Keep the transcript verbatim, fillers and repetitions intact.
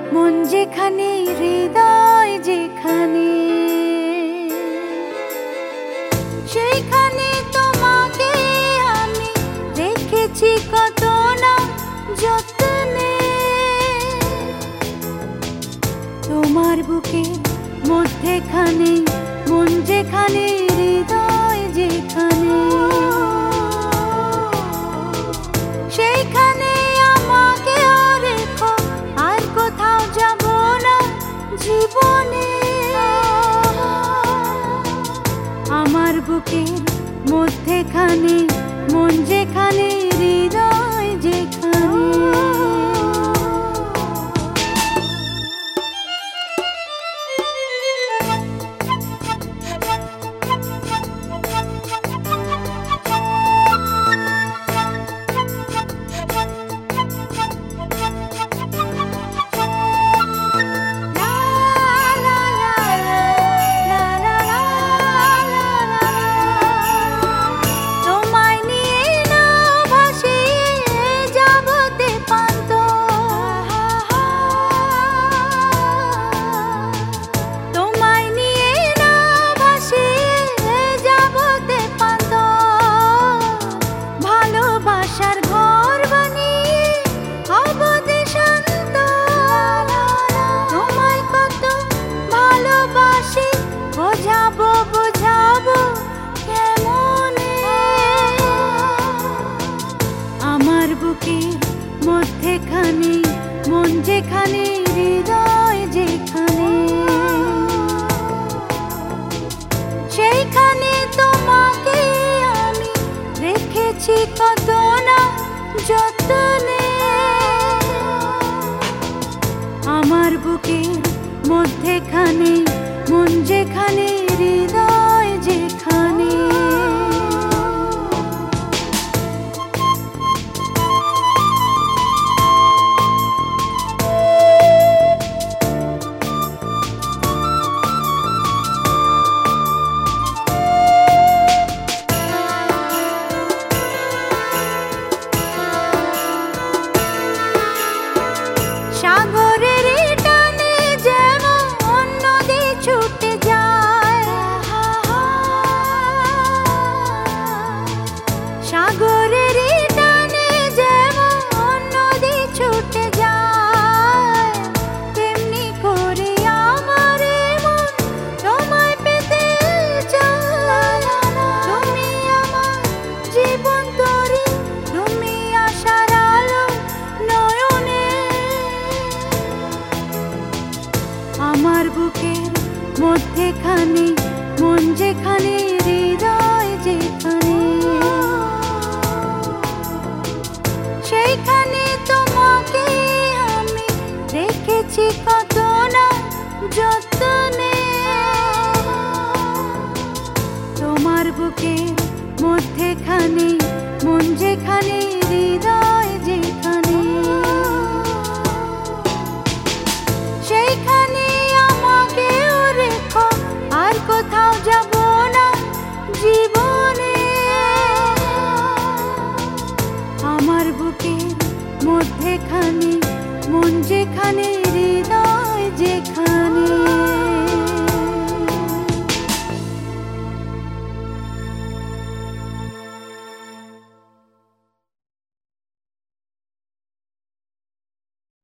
মন যেখানে হৃদয় যেখানে সেইখানে তোমাকে আমি রেখেছি কত না যত্নে। তোমার বুকের মধ্যেখানে মন যেখানে হৃদয় যেখানে সেইখানে আমাকে রেখো, আর কোথাও যাব না জীবনে। আমার বুকের মধ্যেখানে মন যেখানে হৃদয় যেখানে। আমার বুকের মধ্যেখানে মন যেখানে হৃদয় যেখানে সেইখানে তোমাকে আমি রেখেছি কত না যত্নে। আমার বুকের মধ্যেখানে মন যেখানে হৃদয় যেখানে। সাগরের টানে যেমন নদী ছুটে যায়, সাগরের টানে যেমন নদী ছুটে যায়, তেমনি করে আমার মন তোমায় পেতে চায়। তুমি আমার জীবন তরি, তুমি আশার আলো নয়নে। আমার বুকের মধ্যেখানে মন যেখানে হৃদয় যেখানে সেইখানে তোমাকে আমি রেখেছি কত না যত্নে। তোমার বুকের মধ্যেখানে মন যেখানে হৃদয় যেখানে সেইখানে আমাকে রেখো, আর কোথাও যাব না জীবনে। আমার বুকের মধ্যেখানে মন যেখানে